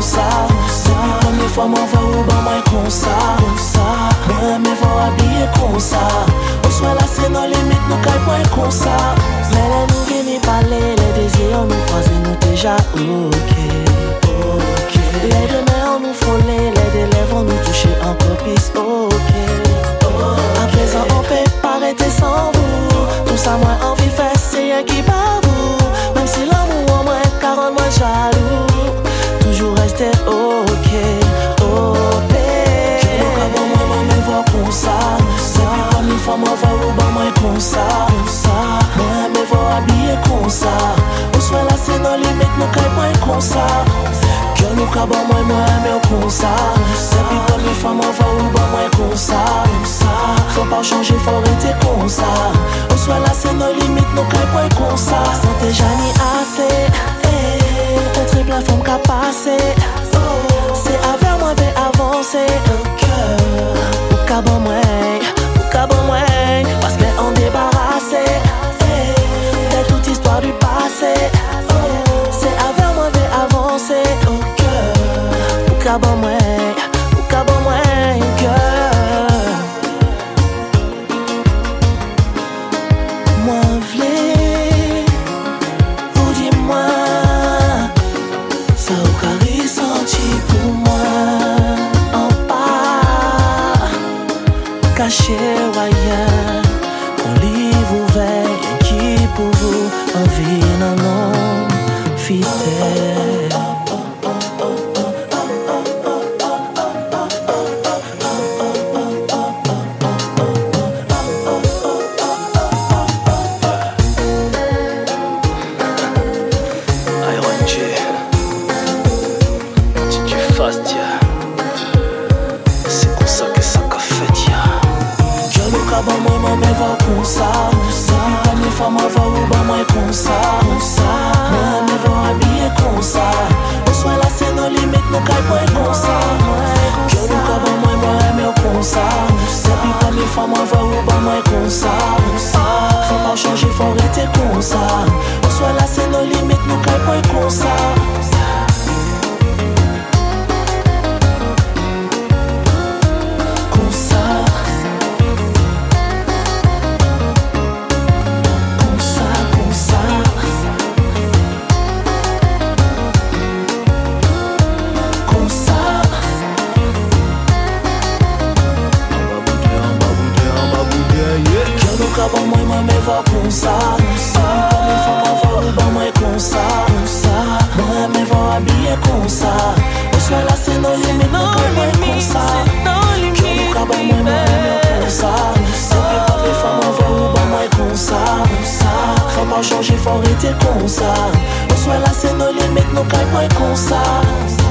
ça. C'est la première fois moi va ou ben moi comme ça. Moi me va habiller comme ça. On soit là c'est nos limites, nous caille point comme ça. Mais là nous venons parler, les désirs nous croisent, nous déjà ok. Les deux mains nous frôler, les deux lèvres nous toucher encore plus ok. À présent on peut pas arrêter sans vous. Tout ça moi envie faire c'est rien qui bat vous. Même si l'amour en moi car en moi jaloux. Toujours rester ok. Moi me vois comme ça. C'est plus comme une fois moi va ou ben moi comme ça. Moi me vois habiller comme ça. On soit là c'est nos limites, nous caille point comme ça. Que nous cabons moi me comme ça. C'est plus comme une fois moi va ou ben moi comme ça. Faut pas changer, faut rester comme ça. On soit là c'est nos limites, nous caille point comme ça. Santé Jani assez. Un triple la femme qu'a passé. C'est avec moi vais avancer. Ou cabon moi, parce qu'on débarrassé de toute histoire du passé. C'est avec moi vais avancer. Ou cabon moi, moi v'lais, ou dis-moi, ça ou carré senti pour moi. Caché ou ailleurs, on livre ouvert, qui pour vous, envie non non, fidèle. Iron J, DJ Fastia, c'est comme ça que ça qu'a fait dia. Cabon moi me va comme ça. C'est plus comme une fois moi va ou ben moi comme ça. Moi me va habiller comme ça. On soit là c'est nos limites, nous caille point comme ça. Que nous cabon moi me comme ça. C'est plus comme une fois moi va ou ben moi comme ça. Faut pas changer, faut rester comme ça. On soit là c'est nos limites, nous caille point comme ça. Cabon moi me va comme ça. Comme une fois moi va ou ben moi comme ça. Moi me va habiller comme ça. On soit là c'est nos limites, nous caille point comme ça. Cabon moi me comme ça. C'est plus comme une fois moi va ou ben moi comme ça. Faut pas changer, faut rester comme ça. On soit là c'est nos limites, nous caille point comme ça.